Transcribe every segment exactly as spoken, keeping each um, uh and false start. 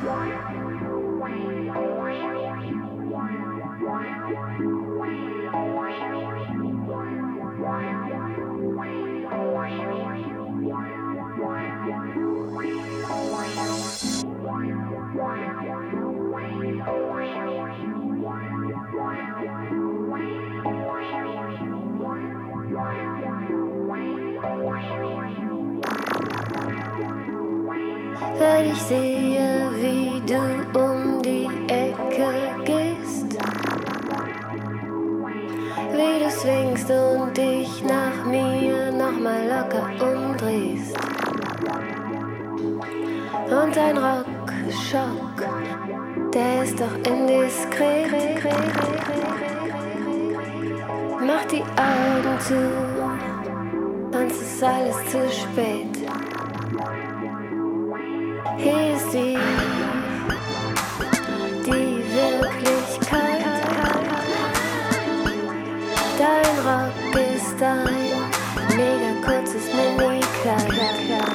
Wenn ich sehe, wie du um die Ecke gehst, wie du swingst und dich nach mir nochmal locker umdrehst und dein Rockschock, der ist doch indiskret. Mach die Augen zu, sonst ist alles zu spät. Hier ist sie, die Wirklichkeit. Dein Rock ist ein mega kurzes Mini-Kleid.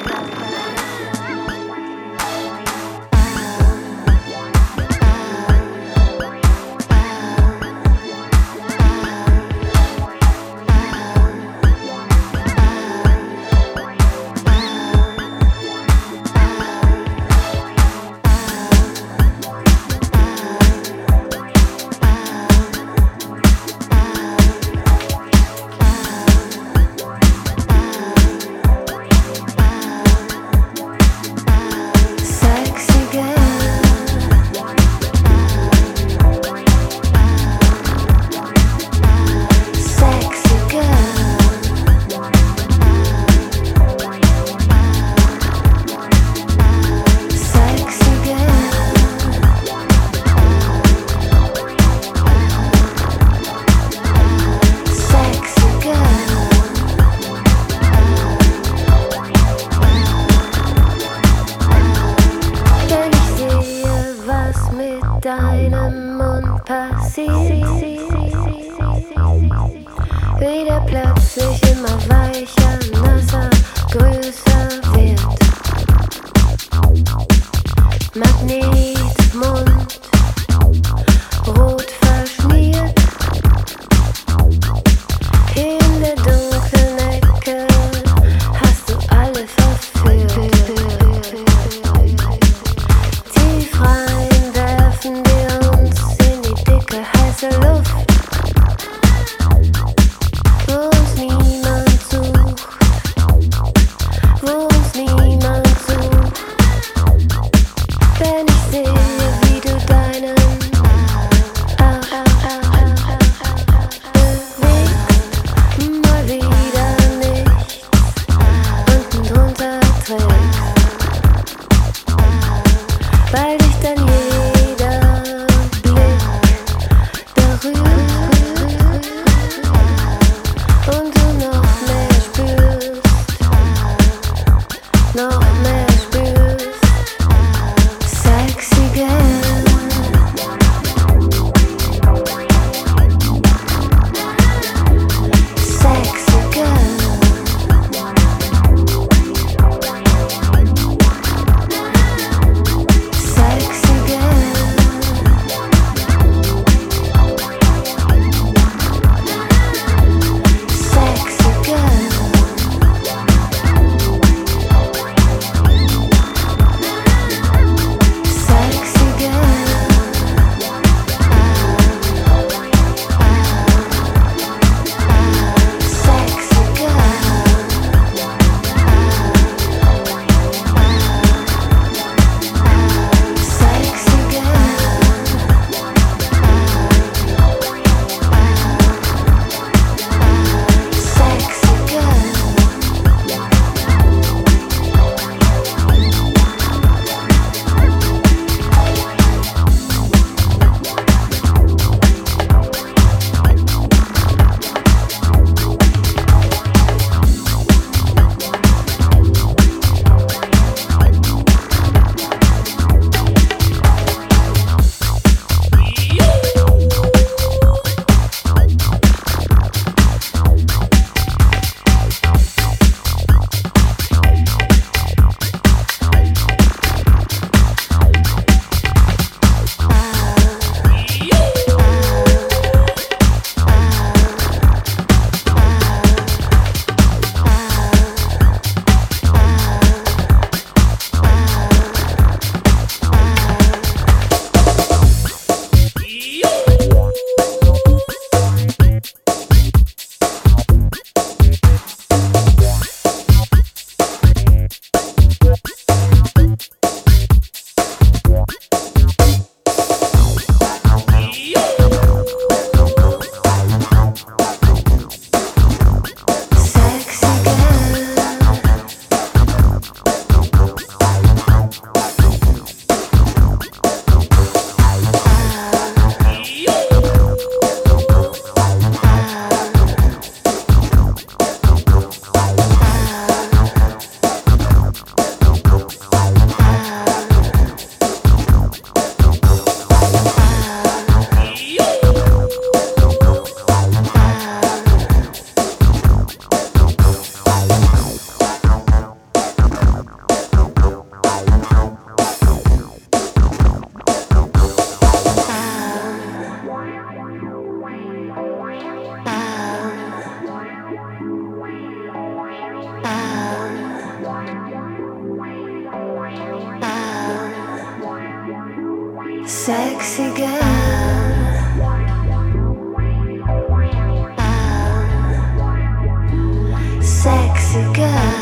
Deinem Mund passiert, wie der plötzlich immer weicher, nasser, größer wird. Magnetmund, rot verschmiert, in der dunklen Ecke hast du alle verführt. Tief rein werfen wir uns in die dicke, heiße Luft, wo uns niemand sucht, wo uns niemand sucht. Wenn ich sehe, wie du deinen Arsch bewegst, mal wieder nichts unten drunter trägst, weil dich dann jeder Blick berührt und du noch mehr spürst, noch mehr spürst. Sexy girl, sexy girl, sexy Sexy girl, oh, sexy girl.